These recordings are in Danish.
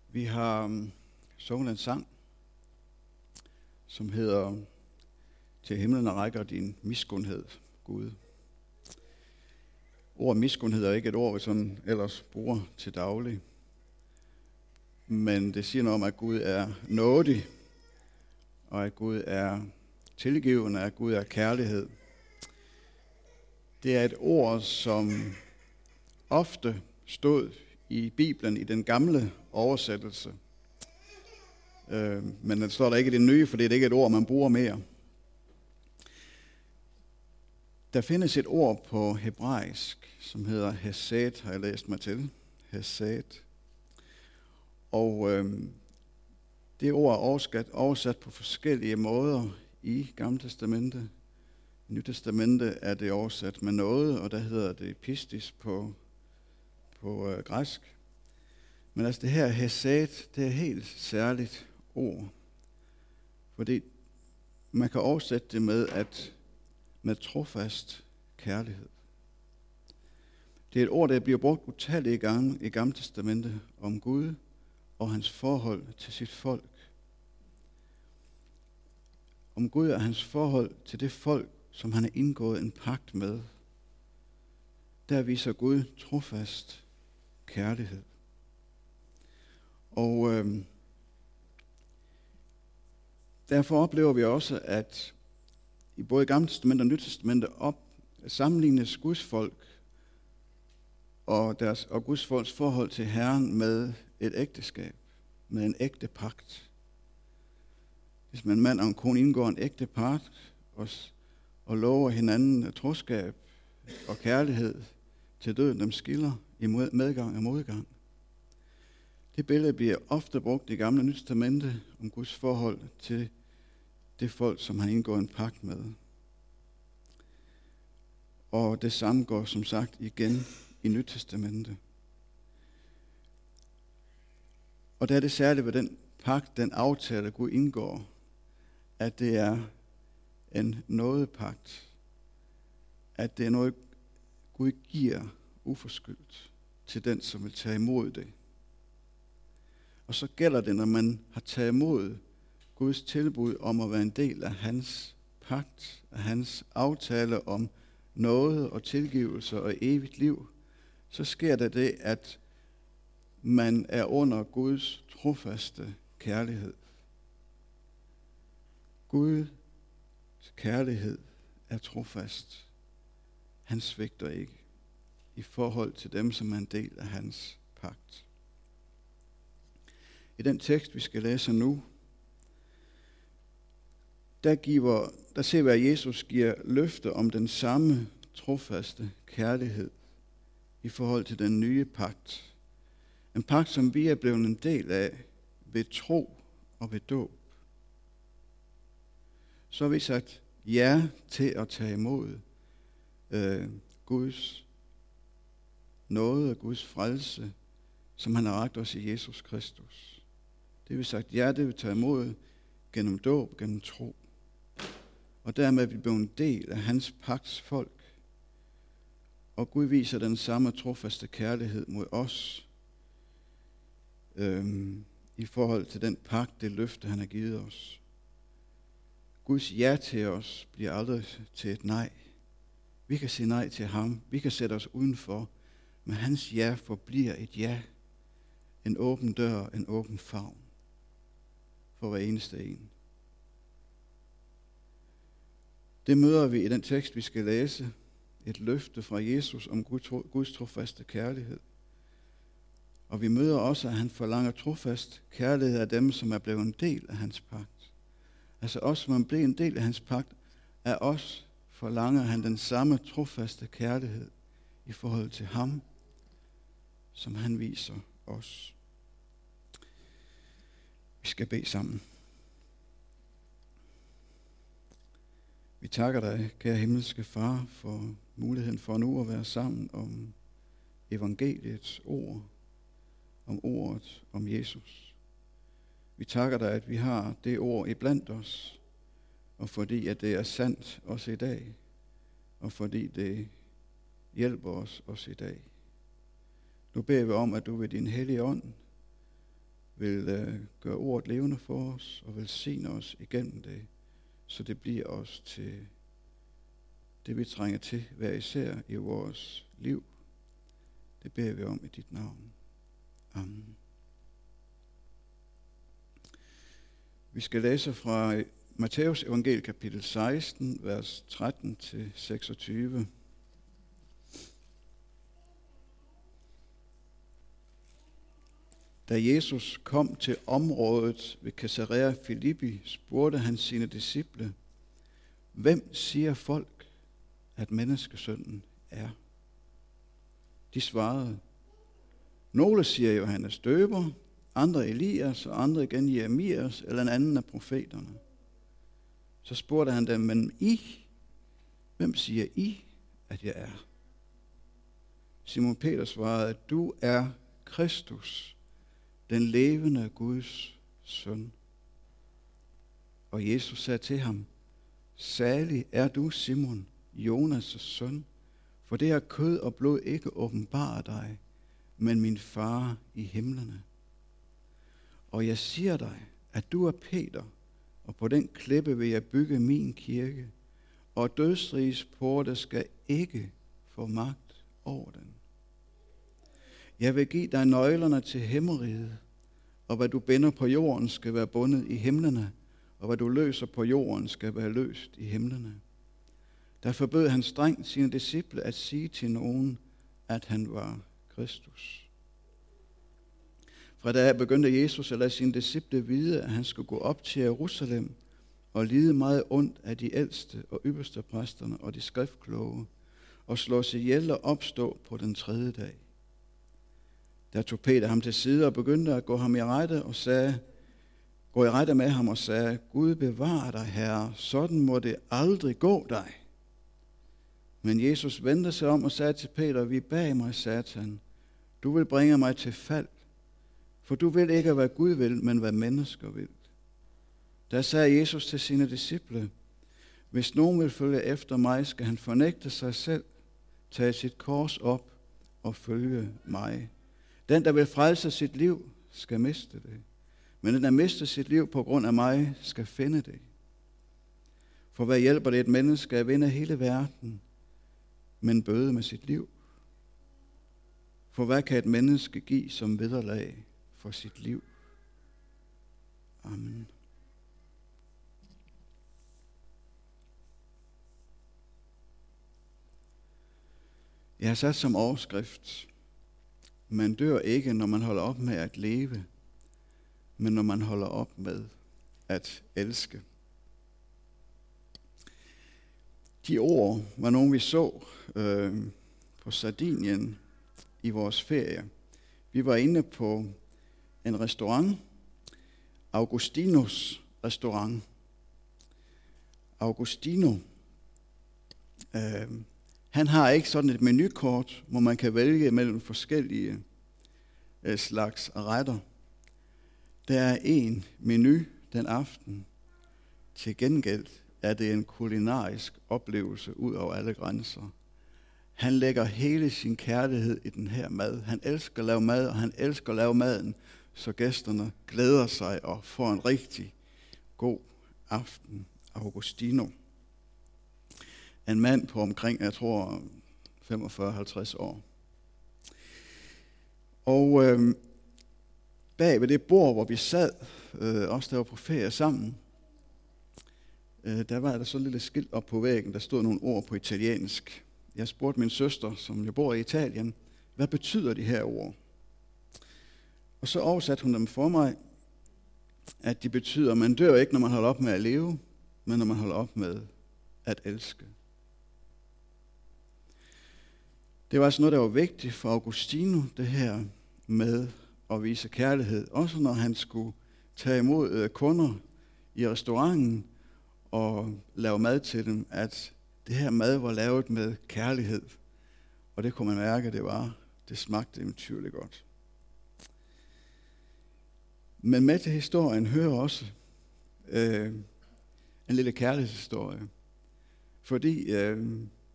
Vi har sunget en sang, som hedder "Til himlen rækker din miskundhed, Gud". Ordet miskundhed er ikke et ord, vi sådan ellers bruger til daglig. Men det siger noget om, at Gud er nådig, og at Gud er tilgivende, at Gud er kærlighed. Det er et ord, som ofte stod i Bibelen i den gamle oversættelse. Men den står der ikke i det nye, for det er ikke et ord, man bruger mere. Der findes et ord på hebraisk, som hedder hesed, har jeg læst mig til. Hesed. Og det ord er oversat på forskellige måder i Gamle Testamente. I Nye Testamente er det oversat med noget, og der hedder det pistis på græsk. Men altså det her hesed, det er et helt særligt ord. Fordi man kan oversætte det med trofast kærlighed. Det er et ord, der bliver brugt utallige gange i Gamle Testamente om Gud og hans forhold til sit folk. Om Gud og hans forhold til det folk, som han har indgået en pagt med. Der viser Gud trofast kærlighed. Og derfor oplever vi også, at i både Gamle Testamente og Nye Testamente sammenlignes Guds folk og Guds folks forhold til Herren med et ægteskab, med en ægte pagt. Hvis man en mand og en kone indgår en ægte pagt og lover hinanden troskab og kærlighed til døden dem skiller i medgang og modgang. Det billede bliver ofte brugt i Gamle og Nye Testamente om Guds forhold til det folk, som han indgår en pagt med. Og det samme går som sagt igen i Nyt Testamente. Og der er det særligt ved den pagt, den aftale Gud indgår, at det er en nådepagt. At det er noget, Gud giver uforskyldt til den, som vil tage imod det. Og så gælder det, når man har taget imod Guds tilbud om at være en del af hans pagt, af hans aftale om nåde og tilgivelse og evigt liv, så sker der det, at man er under Guds trofaste kærlighed. Guds kærlighed er trofast. Han svigter ikke i forhold til dem, som er en del af hans pagt. I den tekst, vi skal læse nu, der ser vi, at Jesus giver løfte om den samme trofaste kærlighed i forhold til den nye pagt. En pagt, som vi er blevet en del af ved tro og ved dåb. Så har vi sagt ja til at tage imod Guds nåde og Guds frelse, som han har rakt os i Jesus Kristus. Det vil sagt ja, det vil tage imod gennem dåb, gennem tro. Og dermed er vi blevet en del af hans pagts folk. Og Gud viser den samme trofaste kærlighed mod os i forhold til den pagt, det løfte, han har givet os. Guds ja til os bliver aldrig til et nej. Vi kan sige nej til ham. Vi kan sætte os udenfor. Men hans ja forbliver et ja. En åben dør, en åben favn. For hver eneste en. Det møder vi i den tekst, vi skal læse. Et løfte fra Jesus om Guds trofaste kærlighed. Og vi møder også, at han forlanger trofast kærlighed af dem, som er blevet en del af hans pagt. Altså os, som er blevet en del af hans pagt, af os forlanger han den samme trofaste kærlighed i forhold til ham, som han viser os. Vi skal bede sammen. Vi takker dig, kære himmelske Far, for muligheden for nu at være sammen om evangeliets ord, om ordet om Jesus. Vi takker dig, at vi har det ord iblandt os, og fordi at det er sandt også i dag, og fordi det hjælper os også i dag. Nu beder vi om, at du ved din hellige ånd vil gøre ordet levende for os og velsigne os igennem det, så det bliver os til det, vi trænger til hver især i vores liv. Det beder vi om i dit navn. Amen. Vi skal læse fra Matthæus evangeliet kapitel 16, vers 13-26. Da Jesus kom til området ved Caesarea Philippi, spurgte han sine disciple, hvem siger folk, at menneskesønnen er? De svarede, nogle siger Johannes Døber, andre Elias og andre igen Jeremias eller en anden af profeterne. Så spurgte han dem, men hvem siger I, at jeg er? Simon Peter svarede, at du er Kristus, den levende Guds søn. Og Jesus sagde til ham, salig er du, Simon, Jonas' søn, for det har kød og blod ikke åbenbaret dig, men min far i himlene. Og jeg siger dig, at du er Peter, og på den klippe vil jeg bygge min kirke, og dødsrigets porte skal ikke få magt over den. Jeg vil give dig nøglerne til himmeriget, og hvad du binder på jorden skal være bundet i himlene, og hvad du løser på jorden skal være løst i himlene. Der forbød han strengt sine disciple at sige til nogen, at han var Kristus. Fra da begyndte Jesus at lade sine disciple vide, at han skulle gå op til Jerusalem og lide meget ondt af de ældste og ypperste præsterne og de skriftkloge, og slå sig ihjel og opstå på den 3. dag. Der tog Peter ham til side og begyndte at gå i rette med ham og sagde, Gud bevare dig, Herre, sådan må det aldrig gå dig. Men Jesus vendte sig om og sagde til Peter, vi bag mig, Satan, du vil bringe mig til fald, for du vil ikke, hvad Gud vil, men hvad mennesker vil. Der sagde Jesus til sine disciple, hvis nogen vil følge efter mig, skal han fornægte sig selv, tage sit kors op og følge mig. Den, der vil frelse sit liv, skal miste det. Men den, der mister sit liv på grund af mig, skal finde det. For hvad hjælper det et menneske at vinde hele verden, men bøde med sit liv? For hvad kan et menneske give som vederlag for sit liv? Amen. Jeg har sat som overskrift, man dør ikke, når man holder op med at leve, men når man holder op med at elske. De ord var nogle, vi så på Sardinien i vores ferie. Vi var inde på en restaurant, Augustinos restaurant. Augustino, han har ikke sådan et menukort, hvor man kan vælge mellem forskellige slags retter. Der er en menu den aften. Til gengæld er det en kulinarisk oplevelse ud over alle grænser. Han lægger hele sin kærlighed i den her mad. Han elsker at lave mad, og han elsker at lave maden, så gæsterne glæder sig og får en rigtig god aften. Augustino. En mand på omkring, jeg tror, 45-50 år. Og bag ved det bord, hvor vi sad, også der var på ferie sammen, der var der så et lille skilt op på væggen, der stod nogle ord på italiensk. Jeg spurgte min søster, som jo bor i Italien, hvad betyder de her ord? Og så oversatte hun dem for mig, at de betyder, at man dør ikke, når man holder op med at leve, men når man holder op med at elske. Det var altså noget, der var vigtigt for Augustino, det her med at vise kærlighed. Også når han skulle tage imod kunder i restauranten og lave mad til dem, at det her mad var lavet med kærlighed. Og det kunne man mærke, det smagte eventyrligt godt. Men med til historien hører også en lille kærlighedshistorie. Fordi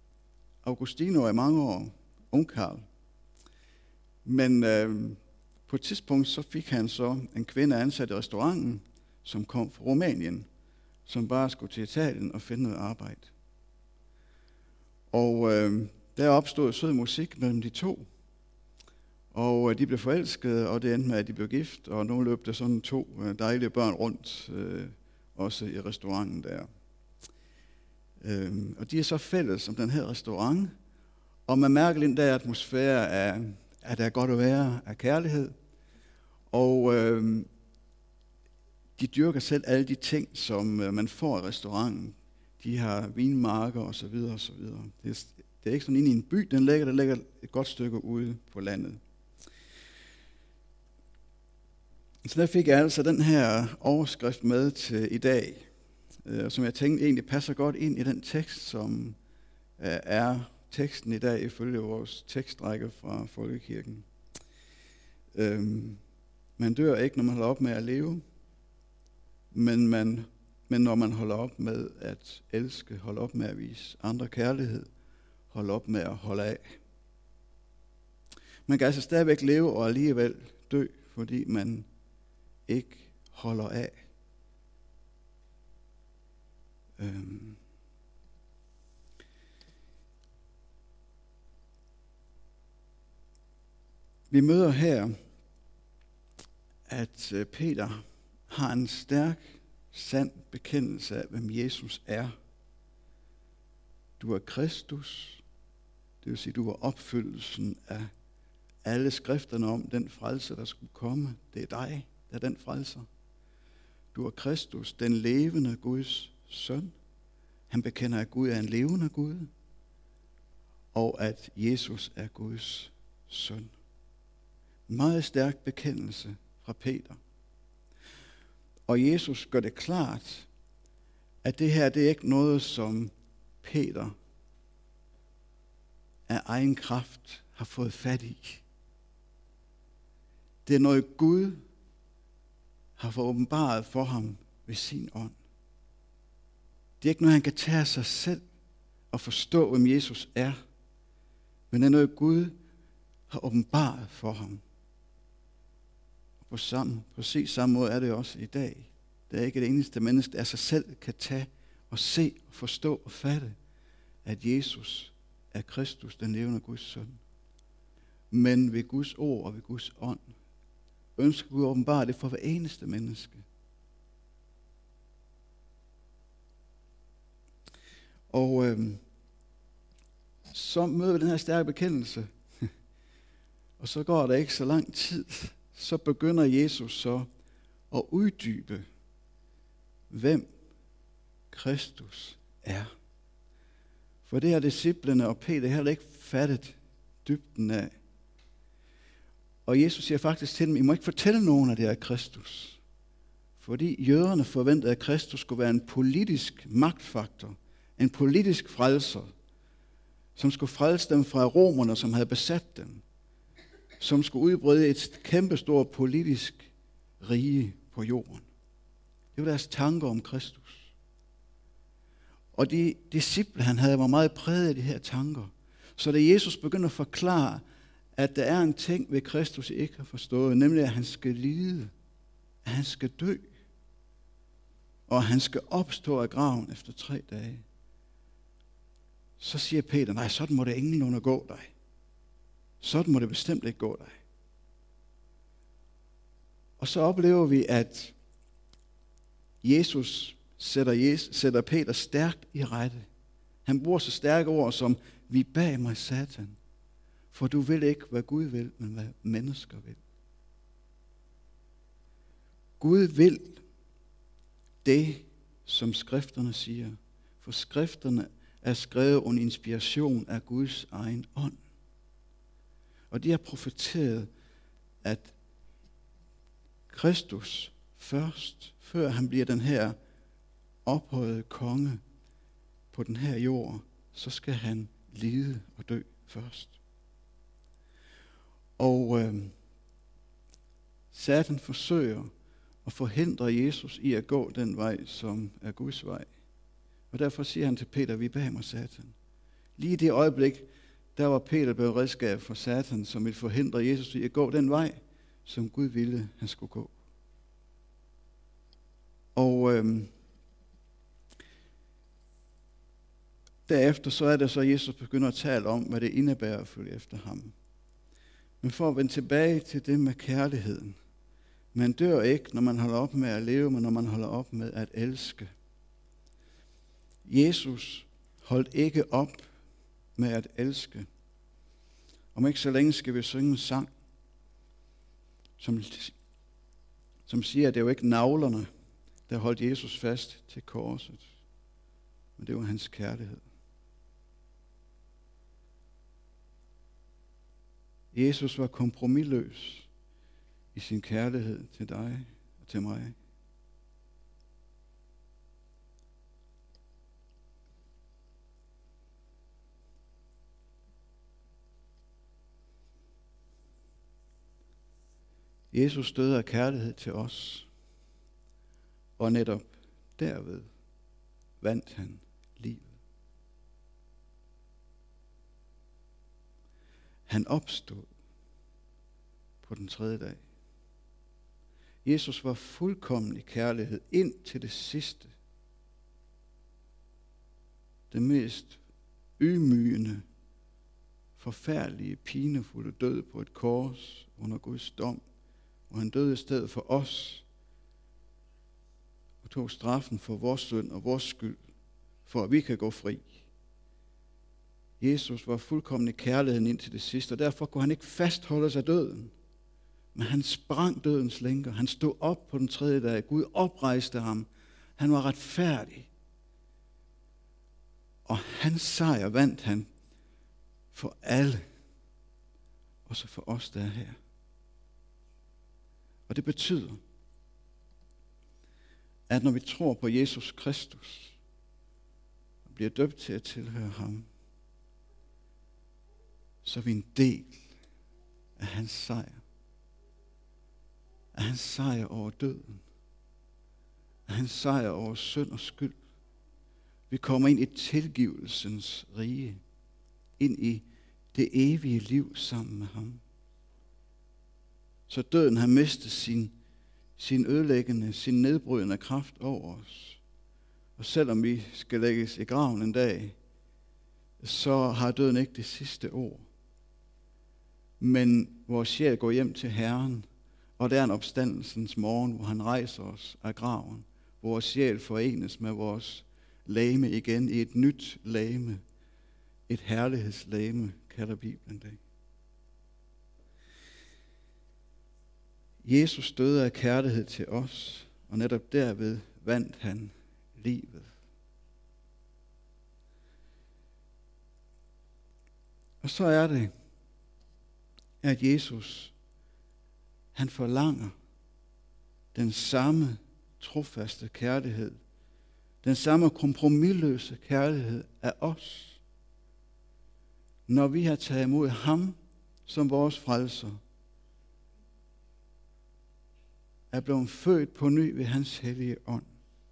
Augustino er mange år ungkarl. Men på På et tidspunkt så fik han så en kvinde ansat i restauranten, som kom fra Rumænien, som bare skulle til Italien og finde noget arbejde. Og der opstod sød musik mellem de to. Og de blev forelskede, og det endte med, at de blev gift, og nu løb der sådan 2 dejlige børn rundt, også i restauranten der. Og de er så fælles om den her restaurant, og man mærker lidt der atmosfære af, at der er godt at være, af kærlighed. Og de dyrker selv alle de ting, som man får i restauranten. De har vinmarker og så videre og så videre. Det er ikke sådan inde i en by, der ligger et godt stykke ude på landet. Så der fik jeg altså den her overskrift med til i dag, som jeg tænkte egentlig passer godt ind i den tekst, som er teksten i dag ifølge vores tekstrække fra Folkekirken. Man dør ikke, når man holder op med at leve, men når man holder op med at elske, holder op med at vise andre kærlighed, holder op med at holde af. Man kan altså stadigvæk leve og alligevel dø, fordi man ikke holder af. Vi møder her, at Peter har en stærk, sand bekendelse af, hvem Jesus er. Du er Kristus, det vil sige, du er opfyldelsen af alle skrifterne om den frelse, der skulle komme. Det er dig, der er den frelser. Du er Kristus, den levende Guds søn. Han bekender, at Gud er en levende Gud, og at Jesus er Guds søn. En meget stærk bekendelse fra Peter. Og Jesus gør det klart, at det her, det er ikke noget, som Peter af egen kraft har fået fat i. Det er noget, Gud har fået åbenbaret for ham ved sin ånd. Det er ikke noget, han kan tage af sig selv og forstå, hvem Jesus er, men det er noget, Gud har åbenbaret for ham. Præcis samme måde er det også i dag. Det er ikke det eneste menneske, der af sig selv kan tage og se og forstå og fatte, at Jesus er Kristus, den levende Guds søn. Men ved Guds ord og ved Guds ånd ønsker Gud åbenbare det for hver eneste menneske. Og så møder vi den her stærke bekendelse, og så går der ikke så lang tid, så begynder Jesus så at uddybe, hvem Kristus er. For det har disciplene og Peter heller ikke fattet dybden af. Og Jesus siger faktisk til dem, I må ikke fortælle nogen, at det er Kristus. Fordi jøderne forventede, at Kristus skulle være en politisk magtfaktor, en politisk frelser, som skulle frelse dem fra romerne, som havde besat dem, som skulle udbrede et kæmpestort politisk rige på jorden. Det var deres tanker om Kristus. Og de disciple, han havde, var meget præget af de her tanker. Så da Jesus begyndte at forklare, at der er en ting ved Kristus, I ikke har forstået, nemlig at han skal lide, at han skal dø, og at han skal opstå af graven efter 3 dage. Så siger Peter, nej, sådan må det ingenlunde gå dig. Sådan må det bestemt ikke gå dig. Og så oplever vi, at Jesus sætter Peter stærkt i rette. Han bruger så stærke ord som, vi bag mig, Satan, for du vil ikke, hvad Gud vil, men hvad mennesker vil. Gud vil det, som skrifterne siger, for skrifterne er skrevet under inspiration af Guds egen ånd. Og de har profeteret, at Kristus først, før han bliver den her ophøjede konge på den her jord, så skal han lide og dø først. Og Satan forsøger at forhindre Jesus i at gå den vej, som er Guds vej. Og derfor siger han til Peter, vi bag mig, Satan. Lige i det øjeblik, der var Peter blevet redskab for Satan, som ville forhindre Jesus i at gå den vej, som Gud ville, han skulle gå. Og derefter så er det så, at Jesus begynder at tale om, hvad det indebærer at følge efter ham. Men for at vende tilbage til det med kærligheden. Man dør ikke, når man holder op med at leve, men når man holder op med at elske. Jesus holdt ikke op med at elske. Om ikke så længe skal vi synge en sang, som siger, at det er jo ikke navlerne, der holdt Jesus fast til korset, men det var hans kærlighed. Jesus var kompromisløs i sin kærlighed til dig og til mig. Jesus døde af kærlighed til os, og netop derved vandt han livet. Han opstod på den 3. dag. Jesus var fuldkommen i kærlighed ind til det sidste. Det mest ydmygende, forfærdelige, pinefulde død på et kors under Guds dom, hvor han døde i stedet for os og tog straffen for vores synd og vores skyld, for at vi kan gå fri. Jesus var fuldkommen i kærligheden ind til det sidste, og derfor kunne han ikke fastholde sig af døden. Men han sprang dødens lænker. Han stod op på den 3. dag. Gud oprejste ham. Han var retfærdig. Og hans sejr vandt han for alle. Også for os, der er her. Og det betyder, at når vi tror på Jesus Kristus og bliver døbt til at tilhøre ham, så er vi en del af hans sejr. Af hans sejr over døden. Af hans sejr over synd og skyld. Vi kommer ind i tilgivelsens rige. Ind i det evige liv sammen med ham. Så døden har mistet sin ødelæggende, sin nedbrydende kraft over os. Og selvom vi skal lægges i graven en dag, så har døden ikke det sidste ord. Men vores sjæl går hjem til Herren, og der er en opstandelsens morgen, hvor han rejser os af graven. Vores sjæl forenes med vores legeme igen i et nyt legeme. Et herlighedslegeme, kalder Bibelen det. Jesus døde af kærlighed til os, og netop derved vandt han livet. Og så er det, at Jesus, han forlanger den samme trofaste kærlighed, den samme kompromisløse kærlighed af os, når vi har taget imod ham som vores frelser, er blevet født på ny ved hans hellige ånd,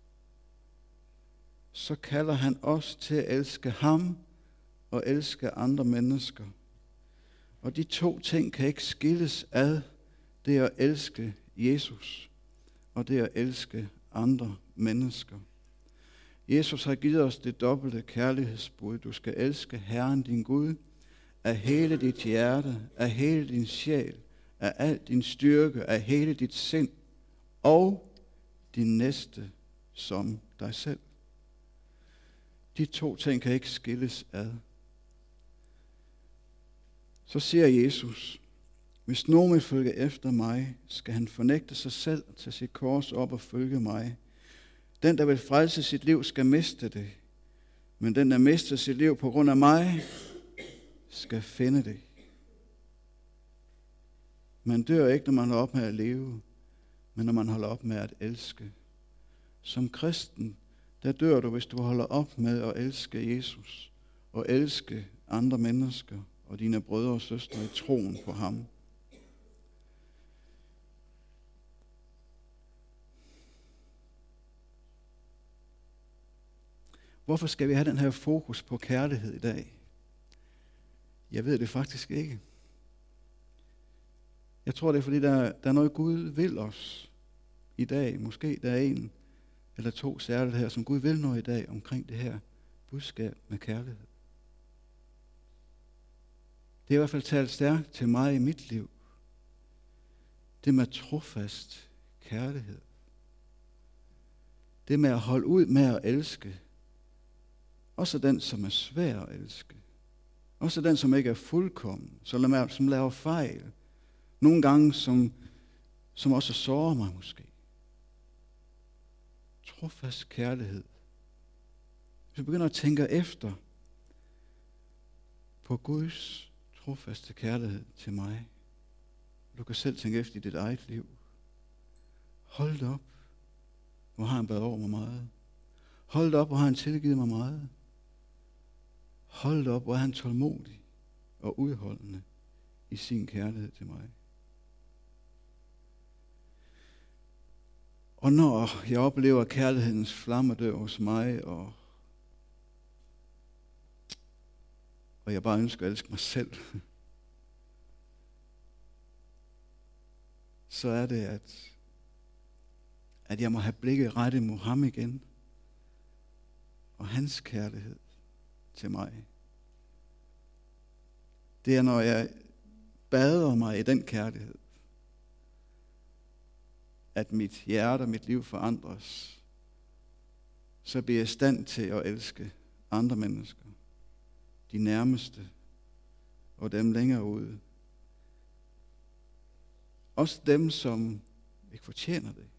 så kalder han os til at elske ham og elske andre mennesker. Og de to ting kan ikke skilles ad. Det er at elske Jesus, og det er at elske andre mennesker. Jesus har givet os det dobbelte kærlighedsbud. Du skal elske Herren din Gud af hele dit hjerte, af hele din sjæl, af al din styrke, af hele dit sind, og din næste som dig selv. De to ting kan ikke skilles ad. Så siger Jesus, hvis nogen vil følge efter mig, skal han fornægte sig selv og tage sit kors op og følge mig. Den, der vil frelse sit liv, skal miste det. Men den, der mister sit liv på grund af mig, skal finde det. Man dør ikke, når man holder op med at leve, men når man holder op med at elske. Som kristen, der dør du, hvis du holder op med at elske Jesus og elske andre mennesker og dine brødre og søstre i troen på ham. Hvorfor skal vi have den her fokus på kærlighed i dag? Jeg ved det faktisk ikke. Jeg tror, det er fordi, der er noget, Gud vil os i dag. Måske der er en eller to særligt her, som Gud vil noget i dag omkring det her budskab med kærlighed. Det er i hvert fald talt stærkt til mig i mit liv. Det med trofast kærlighed. Det med at holde ud med at elske. Også den, som er svær at elske. Også den, som ikke er fuldkommen. Som laver fejl. Nogle gange, som også sårer mig måske. Trofast kærlighed. Hvis vi begynder at tænke efter på Guds trofaste kærlighed til mig. Du kan selv tænke efter i dit eget liv. Hold det op. Hvor har han været over mig meget. Hold det op, hvor har han tilgivet mig meget. Hold det op, hvor er han tålmodig og udholdende i sin kærlighed til mig. Og når jeg oplever kærlighedens flamme dør hos mig, og jeg bare ønsker at elske mig selv, så er det, at jeg må have blikket rettet mod ham igen, og hans kærlighed til mig. Det er, når jeg bader mig i den kærlighed, at mit hjerte og mit liv forandres, så bliver jeg i stand til at elske andre mennesker, de nærmeste og dem længere ude. Også dem, som ikke fortjener det.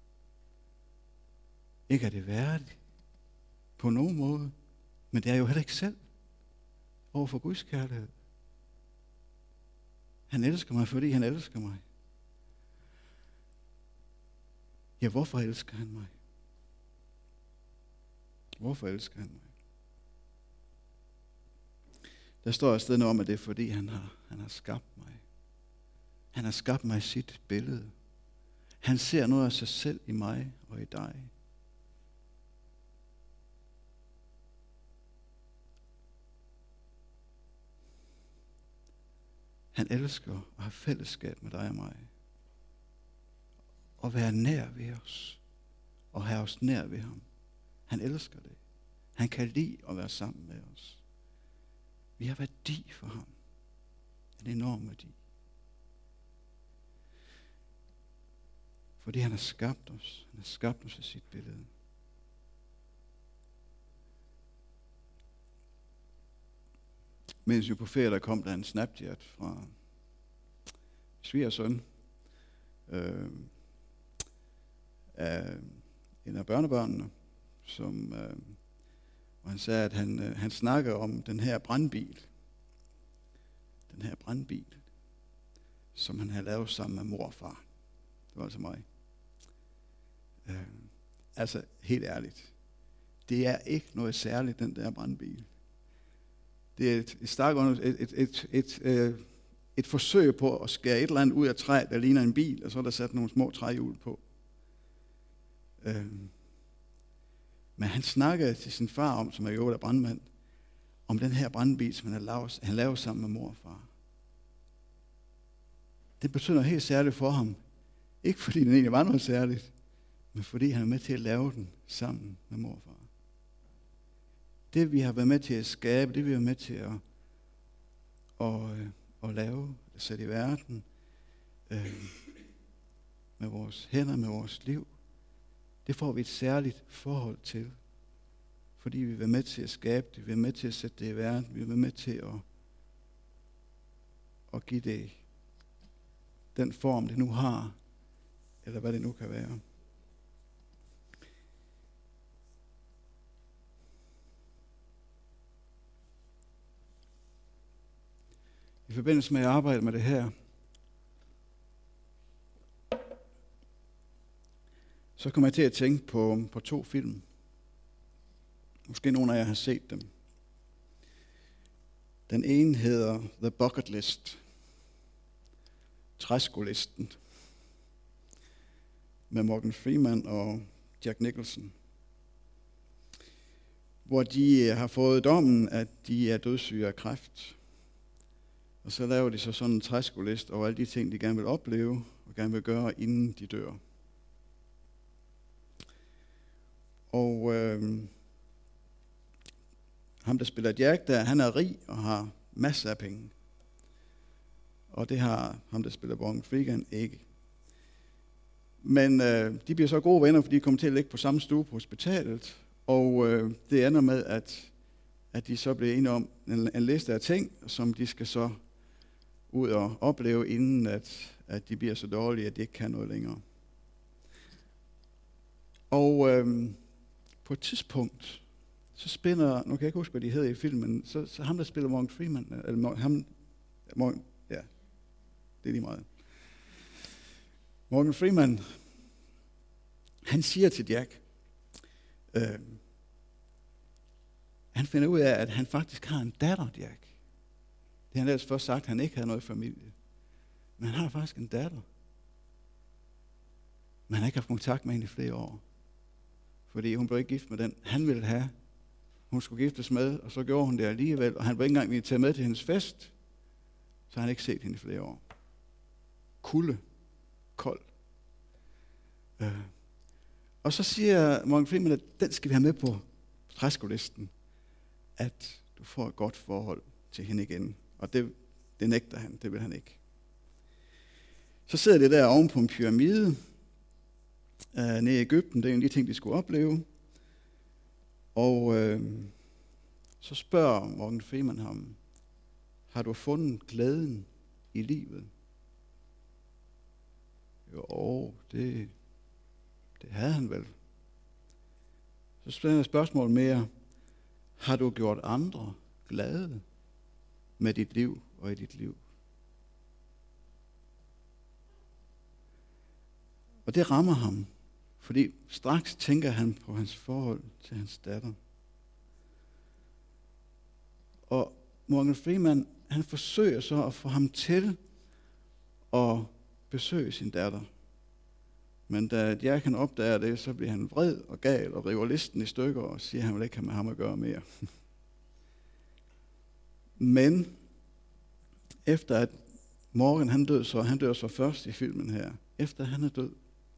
Ikke er det værdigt på nogen måde, men det er jo heller ikke selv over for Guds kærlighed. Han elsker mig, fordi han elsker mig. Ja, hvorfor elsker han mig? Hvorfor elsker han mig? Der står et sted noget om, at det er fordi han har skabt mig. Han har skabt mig i sit billede. Han ser noget af sig selv i mig og i dig. Han elsker at have fællesskab med dig og mig. Og være nær ved os. Og have os nær ved ham. Han elsker det. Han kan lide at være sammen med os. Vi har værdi for ham. En enorm værdi. Fordi han har skabt os. Han har skabt os i sit billede. Mens vi på ferie, der kom der en Snapchat fra svigersøn af en af børnebørnene, og han sagde, at han snakker om den her brandbil. Den her brandbil, som han havde lavet sammen med mor og far. Det var altså mig. Altså, helt ærligt. Det er ikke noget særligt, den der brandbil. Det er et forsøg på at skære et eller andet ud af træ, der ligner en bil, og så er der sat nogle små træhjul på. Men han snakkede til sin far om, som er jo der brandmand, om den her brandbil, som han lavede sammen med mor og far. Det betyder noget helt særligt for ham. Ikke fordi den egentlig var noget særligt, men fordi han er med til at lave den sammen med mor og far. Det vi har været med til at skabe, det vi har været med til at lave, at sætte i verden, med vores hænder, med vores liv, det får vi et særligt forhold til. Fordi vi er med til at skabe det, vi er med til at sætte det i verden, vi er med til at give det den form, det nu har, eller hvad det nu kan være. I forbindelse med at arbejde med det her, så kommer jeg til at tænke på 2 film. Måske nogle af jer har set dem. Den ene hedder The Bucket List. Træskolisten. Med Morgan Freeman og Jack Nicholson. Hvor de har fået dommen, at de er dødssyge af kræft. Og så laver de så sådan en træskoliste over alle de ting, de gerne vil opleve og gerne vil gøre, inden de dør. Og ham, der spiller Jack der, han er rig og har masser af penge. Og det har ham, der spiller Morgan Freeman, ikke. Men de bliver så gode venner, fordi de kommer til at ligge på samme stue på hospitalet. Og det ender med, at de så bliver enige om en liste af ting, som de skal så ud og opleve, inden at de bliver så dårlige, at de ikke kan noget længere. Og på et tidspunkt, så spiller, nu kan jeg ikke huske, hvad de hedder i filmen, så ham, der spiller Morgan Freeman, ja, det er lige meget. Morgan Freeman, han siger til Jack, han finder ud af, at han faktisk har en datter, Jack. Det har han ellers først sagt, at han ikke havde noget familie. Men han har faktisk en datter. Men han har ikke haft kontakt med hende i flere år. Fordi hun blev ikke gift med den, han ville have. Hun skulle giftes med, og så gjorde hun det alligevel. Og han var ikke engang ville tage med til hendes fest. Så har han ikke set hende i flere år. Kulde. Kold. Og så siger Morgan Freeman, at den skal vi have med på træskolisten. At du får et godt forhold til hende igen. Og det nægter han, det vil han ikke. Så sidder det der oven på en pyramide nede i Egypten. Det er en af de ting, de skulle opleve. Og så spørger Morgan Freeman ham, har du fundet glæden i livet? Jo, det havde han vel. Så stiller jeg spørgsmål mere, har du gjort andre glade med dit liv og i dit liv? Og det rammer ham, fordi straks tænker han på hans forhold til hans datter. Og Morgan Freeman, han forsøger så at få ham til at besøge sin datter. Men da Jack han opdager det, så bliver han vred og gal og river listen i stykker og siger, at han vil ikke have med ham at gøre mere. Men efter at Morgan han dør så først i filmen her, efter han er død,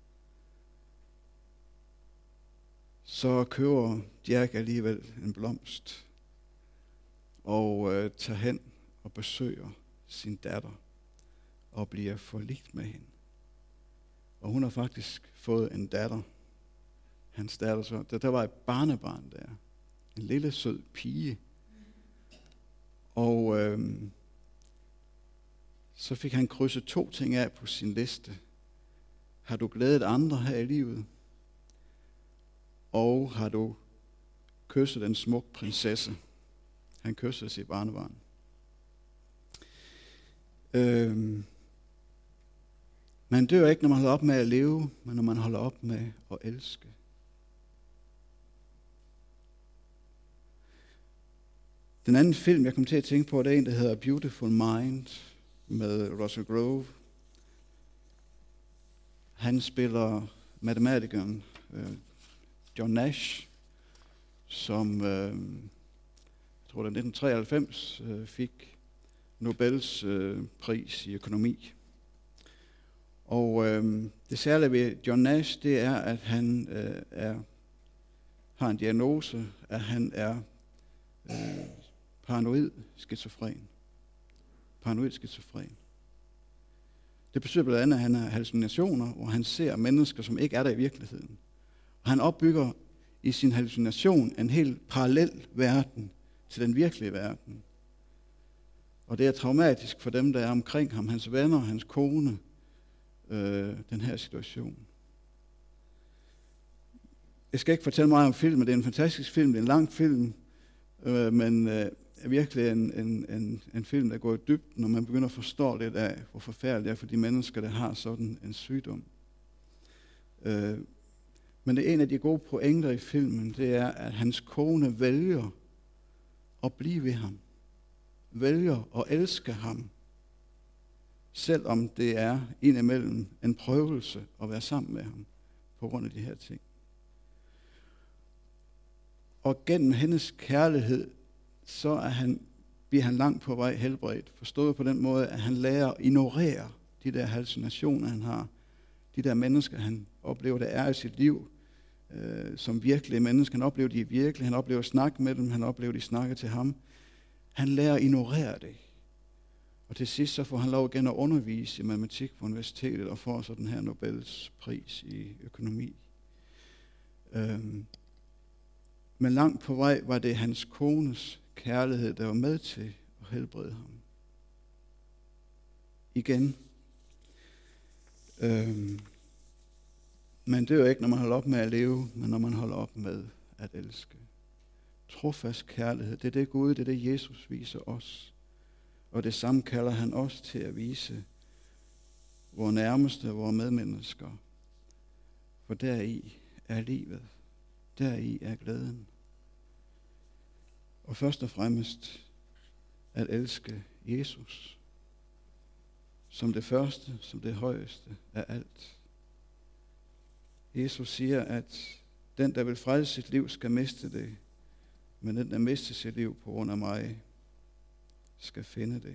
så køber Jack alligevel en blomst og tager hen og besøger sin datter og bliver forligt med hende. Og hun har faktisk fået en datter. Hans datter så, der var et barnebarn der. En lille sød pige. Og så fik han krydset 2 ting af på sin liste. Har du glædet andre her i livet? Og har du kysset en smuk prinsesse? Han kyssede sit barnebarn. Man dør ikke, når man holder op med at leve, men når man holder op med at elske. Den anden film, jeg kom til at tænke på, det er en, der hedder Beautiful Mind med Russell Crowe. Han spiller matematikeren John Nash, som jeg tror det 1993 fik Nobels pris i økonomi. Og det særlige ved John Nash, det er, at han har en diagnose, at han er paranoid skizofren. Paranoid skizofren. Det betyder blandt andet, at han har hallucinationer, hvor han ser mennesker, som ikke er der i virkeligheden. Og han opbygger i sin hallucination en helt parallel verden til den virkelige verden. Og det er traumatisk for dem, der er omkring ham, hans venner, hans kone, den her situation. Jeg skal ikke fortælle meget om filmen, det er en fantastisk film, det er en lang film, men virkelig en film, der går i dybden, når man begynder at forstå lidt af, hvor forfærdeligt det er for de mennesker, der har sådan en sygdom. Men det er en af de gode pointer i filmen, det er, at hans kone vælger at blive ved ham. Vælger at elske ham. Selvom det er indimellem en prøvelse at være sammen med ham på grund af de her ting. Og gennem hendes kærlighed, så er han bliver han langt på vej helbredt. Forstået på den måde, at han lærer at ignorere de der hallucinationer, han har. De der mennesker, han oplever, der er i sit liv, som virkelige mennesker. Han oplever de virkelig. Han oplever at snakke med dem. Han oplever, de snakker til ham. Han lærer at ignorere det. Og til sidst så får han lov igen at undervise i matematik på universitetet og får så den her Nobels pris i økonomi. Men langt på vej var det hans kones kærlighed, der var med til at helbrede ham. Igen. Man dør ikke, når man holder op med at leve, men når man holder op med at elske. Trofast kærlighed, det er det Gud, det er det Jesus viser os. Og det samme kalder han os til at vise vores nærmeste, vores medmennesker. For deri er livet. Deri er glæden. Og først og fremmest at elske Jesus. Som det første, som det højeste af alt. Jesus siger, at den, der vil frelse sit liv, skal miste det. Men den, der mister sit liv på grund af mig, skal finde det.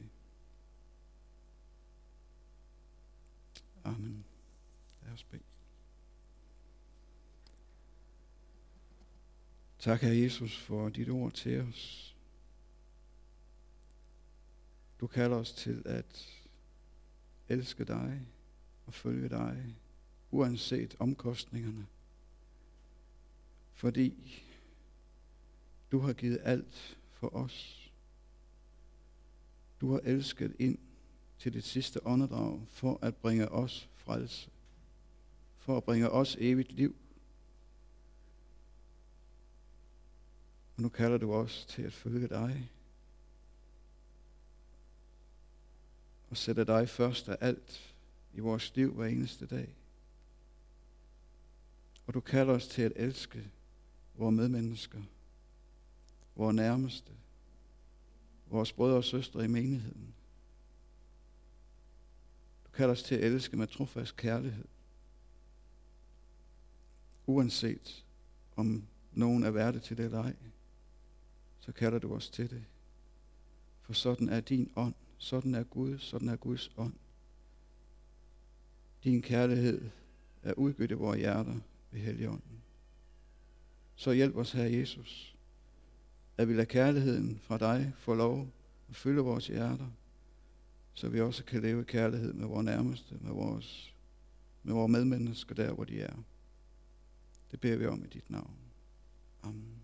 Amen. Lad os bede. Tak, Herre Jesus, for dit ord til os. Du kalder os til at elske dig og følge dig, uanset omkostningerne. Fordi du har givet alt for os. Du har elsket ind til dit sidste åndedrag for at bringe os frelse. For at bringe os evigt liv. Og nu kalder du os til at følge dig. Og sætte dig først af alt i vores liv hver eneste dag. Og du kalder os til at elske vores medmennesker, vores nærmeste, vores brødre og søstre i menigheden. Du kalder os til at elske med trofast kærlighed. Uanset om nogen er værdig til det eller ej, så kalder du os til det. For sådan er din ånd, sådan er Gud, sådan er Guds ånd. Din kærlighed er udgivet i vores hjerter ved Helligånden. Så hjælp os, Herre Jesus, at vi lader kærligheden fra dig få lov at fylde vores hjerter, så vi også kan leve i kærlighed med vores nærmeste, med vores medmennesker der, hvor de er. Det beder vi om i dit navn. Amen.